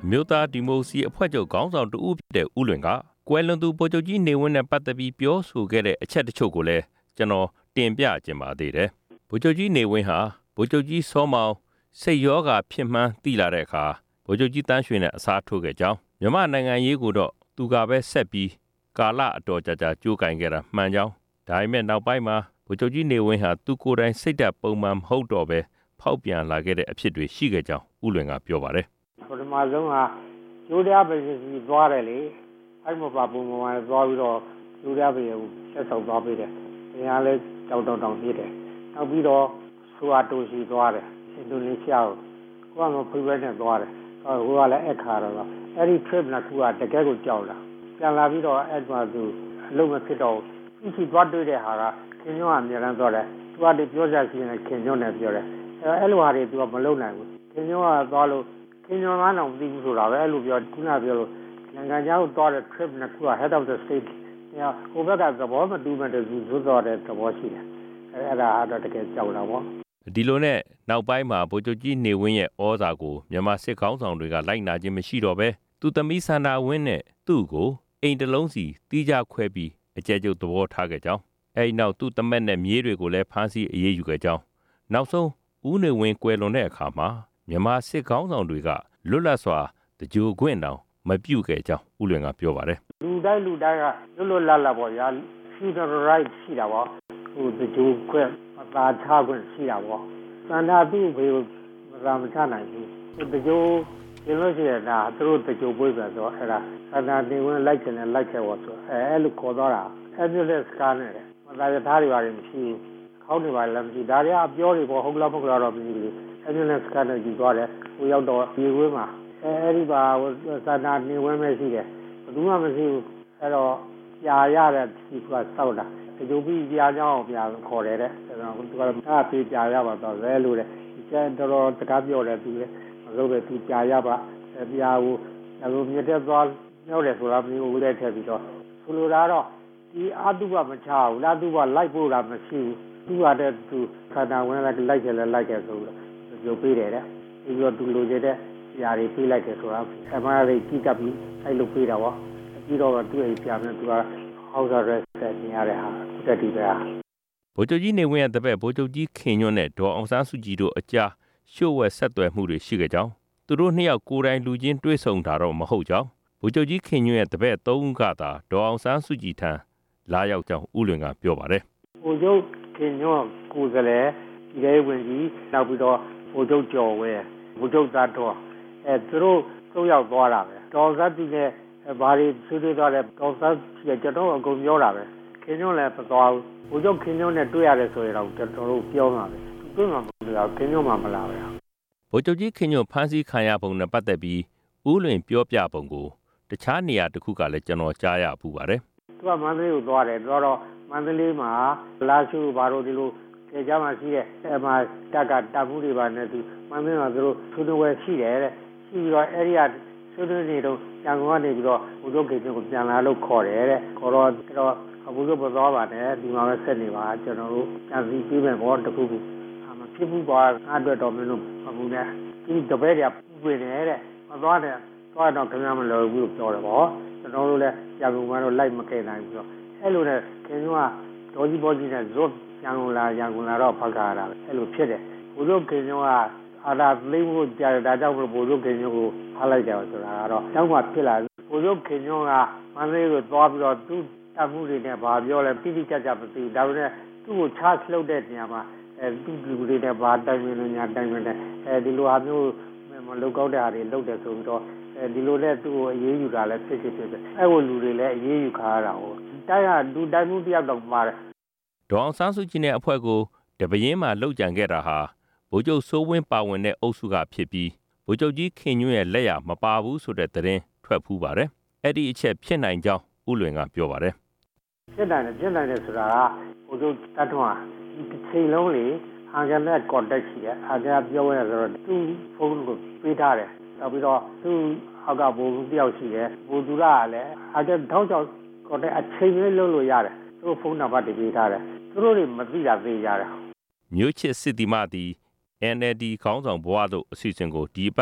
မြို့သားဒီမိုစီအဖွဲ့ချုပ်ခေါင်းဆောင်တဦးဖြစ်တဲ့ဦးလွင်ကကွယ်လွန်သူဗိုလ်ချုပ်ကြီးနေဝင်းနဲ့ပတ်သက်ပြီးပြောဆိုခဲ့တဲ့အချက်တချို့ကိုလည်းကျွန်တော်တင်ပြခြင်းပါသေးတယ်ဗိုလ်ချုပ်ကြီးနေဝင်းဟာဗိုလ်ချုပ်ကြီးစောမောင်စိတ်ရောဂါဖြစ်မှန်းသိလာတဲ့အခါဗိုလ်ချုပ်ကြီးတန်းရွှေနဲ့အစားထိုးခဲ့ကြောင်းမြန်မာနိုင်ငံရေးကိုတော့သူကပဲဆက်ပြီးကာလအတော်ကြာကြိုးကင်ခဲ့တာမှန်ကြောင်းဒါပေမဲ့နောက်ပိုင်းမှာဗိုလ်ချုပ်ကြီးနေဝင်းဟာသူကိုယ်တိုင်စိတ်ဓာတ်ပုံမှန်မဟုတ်တော့ပဲဖောက်ပြန်လာခဲ့တဲ့အဖြစ်တွေရှိခဲ့ကြောင်းဦးလွင်ကပြောပါတယ်ပထမဆုံးကကျိုးတရားပဲစီသွားတယ်လေအဲ့မှာပုံမှန်သွားပြီးတော့ကျိုးတရားပဲဆက်ဆောင်သွားပေးတယ်။တရားလဲတောင်ပြည့်တယ်။နောက်ပြီးတော့ဆိုအတိုစီသွားတယ်။အင်ဒိုနီးရှားကိုကဖိဘက်နဲ့သွားတယ်။ဟိုကလည်းအခါတော့အဲ့ဒီ trip ကတကယ်ကိုကြောက်တာ။ပြန်လာပြီးတော့အဲ့မှာသူအလုပ်မဖြစ်တော့ဘူး။ဒီသွားတွေ့တဲ့ဟာကခင်ဗျားအများရန်သွားတယ်။သူကဒီပြောကြစီနေခင်ဗျားနဲ့ပြောတယ်။အဲ့လိုဟာတွေသူကမလုပ်နိုင်ဘူး။ခင်ဗျားကသွားလို့ခင်ဗျားမှတော့မသိဘူးဆိုတာပဲအဲ့လိုပြောခုနပြောလို့နိုင်ငံခြားကိုသွားတဲ့ trip နဲ့ခုက head of the state ဟိုဘက်ကသဘောမတူမဲ့သူဇွတ်တော်တဲ့သဘောရှိတယ်အဲ့ဒါတော့တကယ်ကြောက်တာပေါ့ဒီလိုနဲ့နောက်ပိုင်းမှာဗိုလ်ချုပ်ကြီးနေဝင်းရဲ့ဩဇာကိုမြန်မာစစ်ခေါင်းဆောင်တွေကလိုက်နာခြင်းမရှိတော့ပဲသူသမီးစန္ဒာဝင်းနဲ့သူ့ကိုအိမ်တလုံးစီတီးကြခွဲပြီးအကျဉ်းချုပ်သဘောထားခဲ့ကြောင်းအဲဒီနောက်သူ့တမက်နဲ့မြေးတွေကိုလည်းဖမ်းဆီးအရေးယူခဲ့ကြောင်းနောက်ဆုံးဦးနေဝင်းကွယ်လွန်တဲ့အခါမှာမြန်မာစစ်ခေါင်းဆောင်တွေကလွတ်လပ်စွာတကြိုခွင့်တောင်မပြုခဲ့ကြောင်းဦးလွင်ကပြောပါတယ်လူတိုင်းကလွတ်လပ်ပေါ့ဗျာ freedom right ရှိတာပေါ့ဟိုတကြိုခွင့်မသာချခွင့်ရှိတာပေါ့စန္ဒာသူ့ဘေကိုမသာမချနိုင်ဘူးတကြိုကျလို့ရှိရင်ဒါသူတို့တကြိုပွေးပြန်ဆိုအဲ့ဒါစန္ဒာနေဝင်လိုက်တယ်လိုက်ခဲ့ပေါ့ဆိုအဲ့လိုခေါ်တော့တာ ambulance ကားနဲ့မသာရထားတွေပါမရှိဘူးခေါင်းတွေပါလည်းမရှိဒါတွေကအပြောတွေပေါ့ဟုတ်လားမဟုတ်လားတော့မသိဘူး ambulance ကားနဲ့ယူသွားတယ်ဟိုရောက်တော့ဒီဝင်းမှာအဲ့ဒီပါစန္ဒာနေဝင်မဲ့ရှိတယ်ဘယ်သူမှမရှိဘူးအဲ့တော့ကြာရတဲ့ဒီကစောက်တာတကြိုပြီးကြာကြောင်းပြန်ခေါ်တယ်တဲ့အဲ့တော့သူကအားပြေးကြာရပါတော့လဲလို့တဲ့ကျန်တော်တကားပြောတယ်သူလည်းမလုပ်တဲ့သူကြာရပါပြာကိုအလိုမြတ်တဲ့သွားမြောက်တယ်ဆိုတာမျိုးဦးတဲ့ထည့်ပြီးတော့ဆိုလိုတာတော့ဒီအတုပမချဘူးလားသူကလိုက်ဖို့တာမရှိဘူးသူကတည်းကသူခန္ဓာဝင်လိုက်လိုက်တယ်လိုက်တယ်ဆိုတော့ရုပ်ပေးတယ်တဲ့ပြီးတော့သူလိုချင်တဲ့ຢာတွေပေးလိုက်တယ်ဆိုတာအမှားတွေကြီးကပ်ပြီးအဲ့လိုပေးတာပေါ့ပြီးတော့သူ့အိမ်ပြန်နေသူက house arrest နေရတဲ့ဟာတက်တီပဲဗိုလ်ချုပ်ကြီးနေဝင်းရဲ့တပည့်ဗိုလ်ချုပ်ကြီးခင်ညွန့်နဲ့ဒေါ်အောင်ဆန်းစုကြည်တို့အကြားလျှို့ဝှက်ဆက်သွယ်မှုတွေရှိခဲ့ကြောင်းသူတို့နှစ်ယောက်ကိုယ်တိုင်လူချင်းတွေ့ဆုံတာတော့မဟုတ်ကြောင်းဗိုလ်ချုပ်ကြီးခင်ညွန့်ရဲ့တပည့်၃ဦးကသာဒေါ်အောင်ဆန်းစုကြည်ထံလာရောက်ကြောင်းဦးလွင်ကပြောပါတယ်ဗိုလ်ချုပ်ခင်ညွန့်ကိုယ်စားလှယ်ဒီလေးဝင်ကြီးနောက်ပြီးတော့ဗိုလ်ချုပ်ကျော်ဝဲဗိုလ်ချုပ်သားတော်သူတို့၃ယောက်သွားတာပဲဒေါ်အောင်ဆန်းစုကြည်နဲ့ဘာတွေဆွေးနွေးသွားလဲဒေါ်အောင်ဆန်းစုကြည်ကျွန်တော်အကုန်ပြောတာပဲခင်ညွန့်လည်းမသွားဘူးဗိုလ်ချုပ်ခင်ညွန့်နဲ့တွေ့ရတယ်ဆိုရင်တော့ကျွန်တော်တို့ပြောမှာပဲသူတွေ့မှာမလို့ခင်ညွန့်မှမလာပဲဗိုလ်ချုပ်ကြီးခင်ညွန့်ဖမ်းဆီးခံရပုံနဲ့ပတ်သက်ပြီးဦးလွင်ပြောပြပုံကိုတခြားနေရာတစ်ခုကလည်းကျွန်တော်ကြားရပူပါတယ်သူကမန္တလေးကိုသွားတယ်တော့မန္တလေးမှာလာရှုဘာလို့ဒီလိုကျေကြမှာရှိတယ်အဲမှာတတ်မှုတွေပါနဲ့သူမန္တလေးမှာသူတို့သူတို့ဝယ်ရှိတယ်တဲ့ရှိပြီးတော့အဲ့ဒီကဆွေးနွေးနေတော့ရန်ကုန်ကနေပြီးတော့ဘုရားကိစ္စကိုပြန်လာလို့ခေါ်တယ်တဲ့ခေါ်တော့ဘုရားပသွားပါနဲ့ဒီမှာပဲဆက်နေပါကျွန်တော်တို့ကြံစည်ပြီးမယ်ဘောတခုခုမဖြစ်ဘူးပါအဲ့အတွက်တော့မင်းတို့အခုနဲ့ဒီတပည့်တွေကပြည့်နေတဲ့မသွားတယ်သွားတော့ခင်ဗျားမလို့ဘူးလို့ပြောတယ်ပေါ့ကျွန်တော်တို့လည်းရန်ကုန်မှာတော့လိုက်မခဲ့နိုင်ဘူးဆိုတော့အဲ့လိုနဲ့ခင်ဗျားဒေါ်ကြီးပေါ်ကြီးနဲ့ဇွတ်ရန်ကုန်လာတော့ဖတ်ခါရတာအဲ့လိုဖြစ်တယ်ဘုရားခင်ဗျားအာသာသိမှုကြာတာကြောင့်ဘုရားခင်ညွန့်ကိုဖမ်းလိုက်တယ်ဆိုတာကတော့ကျောင်းမှာဖြစ်လာဘုရားခင်ညွန့်ကမန္တလေးကိုသွားပြီးတော့သူတတ်မှုတွေနဲ့ဗာပြောလဲတိတိကျကျမသိဘူးဒါပေမဲ့သူ့ကိုချားလှုပ်တဲ့နေရာမှာသူ့လူတွေနဲ့ဗာတိုင်ပင်လို့ညာတိုင်ပင်တယ်ဒီလိုဟာမျိုးမလုပ်ကောက်တဲ့ဟာတွေလုပ်တယ်ဆိုပြီးတော့ဒီလိုနဲ့သူ့ကိုအေးအေးယူတာလဲဖြစ်တယ်အဲ့လိုလူတွေလည်းအေးအေးယူခါရတာဟုတ်တိုင်းကလူတိုင်းမှုတယောက်တော့ပါတယ်ဒေါအောင်ဆန်းစုကြည်နဲ့အဖွဲ့ကိုတပင်းမှာလှုပ်ကြံခဲ့တာဟာဗိုလ်ချုပ်စိုးဝင်းပါဝင်တဲ့အုပ်စုကဖြစ်ပြီးဗိုလ်ချုပ်ကြီးခင်ညွန့်ရဲ့လက်ရမပါဘူးဆိုတဲ့သတင်းထွက်ဖူးပါတယ်။အဲ့ဒီအချက်ဖြစ်နိုင်ကြောင်းဦးလွင်ကပြောပါတယ်။ဖြစ်နိုင်တယ်ဆိုတာကဗိုလ်ချုပ်တတ်ထွန်းဒီတစ်ချိန်လုံးလေအာဂန်နဲ့ contact ရှိတယ်။အာဂန်ပြောရဆိုတော့သူ့ဖုန်းကိုပေးထားတယ်။နောက်ပြီးတော့သူ့အောက်ကဘိုလ်တယောက်ရှိတယ်။ဘိုလ်သူရကလည်းအာဂန်ထောက်ချောက် contact အချိန်လေးလုပ်လို့ရတယ်။သူ့ဖုန်းနံပါတ်တွေပေးထားတယ်။သူတို့တွေမသိတာသိကြတယ်။မြို့ချစ်စစ်တီမသည်NLD ခေါင်းဆောင်ဘဝသို့အစီအစဉ်ကိုဒီပတ်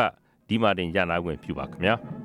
ဒီမှာတင်ရနာခွင့်ပြုပါခင်ဗျာ